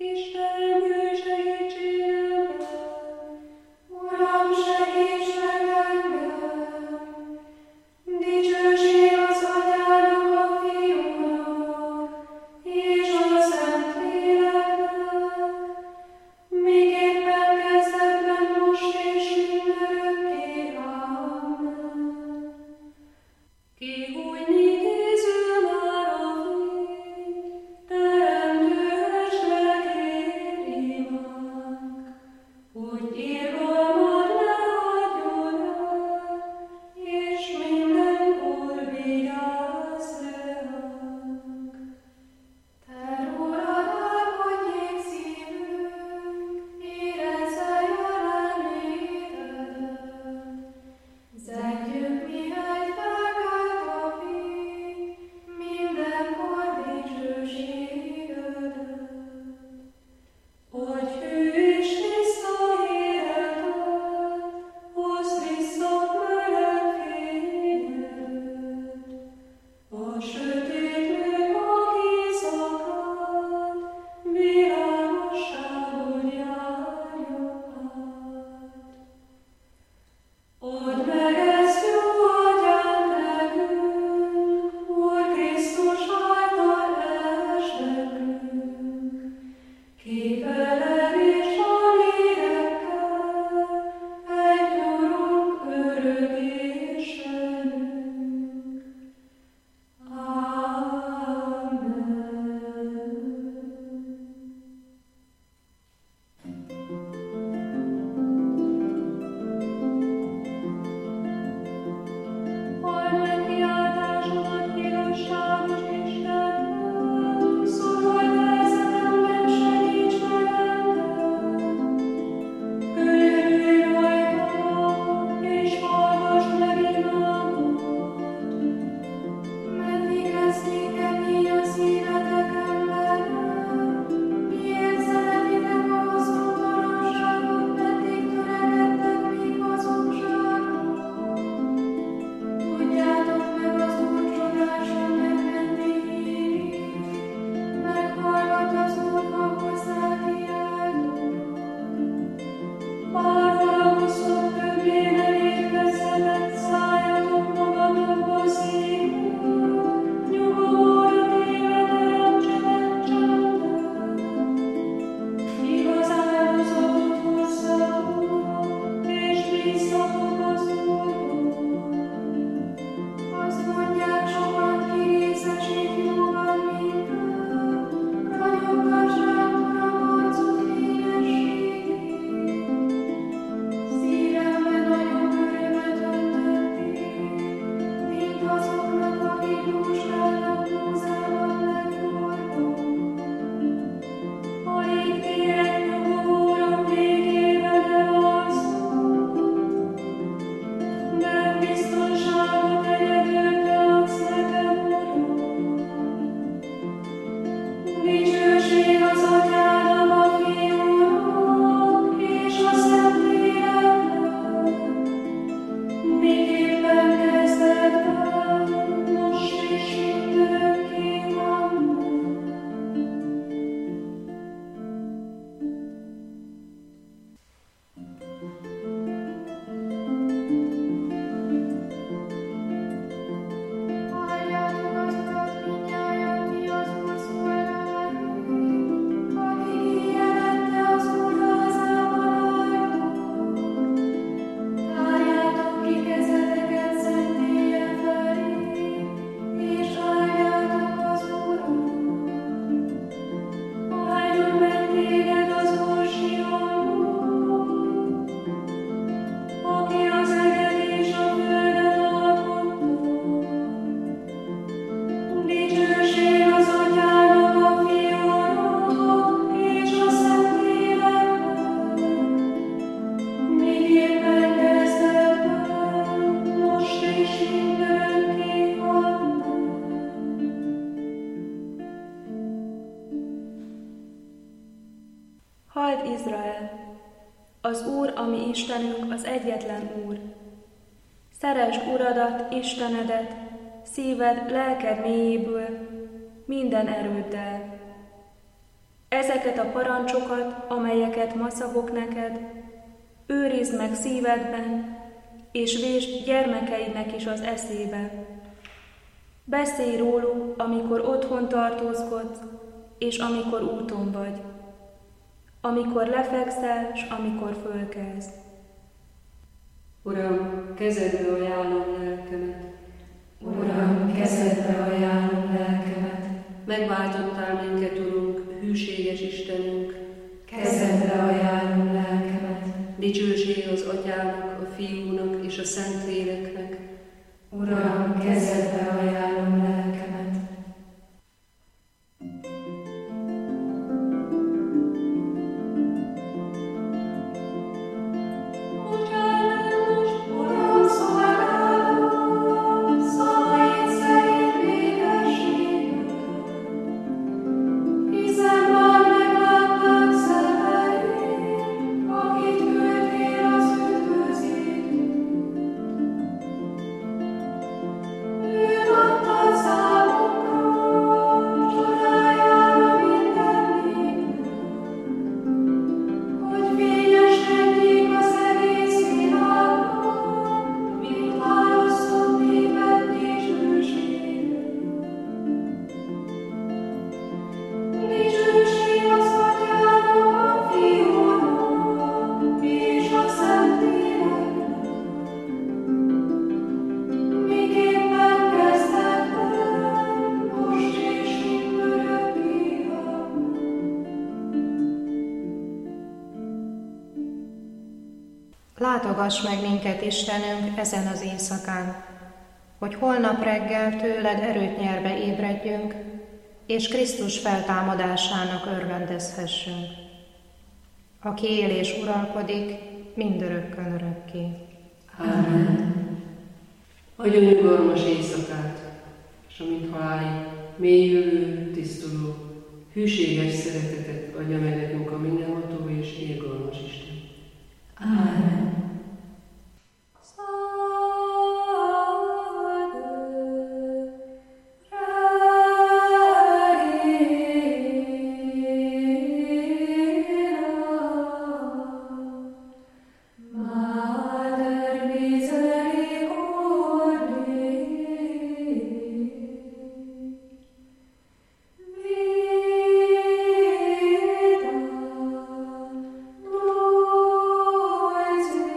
Halld Izrael! Az Úr, a mi Istenünk, az egyetlen Úr. Szeresd Uradat, Istenedet, szíved, lelked mélyéből, minden erőddel. Ezeket a parancsokat, amelyeket ma szabok neked, őrizd meg szívedben, és vésd gyermekeidnek is az eszébe. Beszélj róluk, amikor otthon tartózkodsz, és amikor úton vagy, amikor lefekszel, s amikor fölkelsz. Uram, kezedbe ajánlom lelkemet. Uram, kezedbe ajánlom lelkemet. Megváltottál minket, Urunk, hűséges Istenünk. Kezedbe ajánlom lelkemet. Dicsőség az Atyának, a Fiúnak és a Szentléleknek. Uram, kezedbe ajánlom lelkemet. Látogass meg minket, Istenünk, ezen az éjszakán, hogy holnap reggel tőled erőt nyerve ébredjünk, és Krisztus feltámadásának örvendezhessünk, aki él és uralkodik mindörökkön örökké. Amen. Adja nyugalmas éjszakát, és amint halálig mélyülő, tisztuló, hűséges szeretetet adja meg nekünk a mindenható és irgalmas Isten. Amen. Praise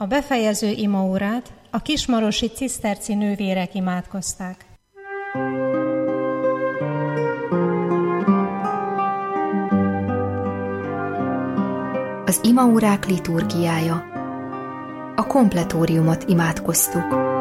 A befejező imaórát a kismarosi ciszterci nővérek imádkozták. Az imaórák liturgiája. A kompletóriumot imádkoztuk.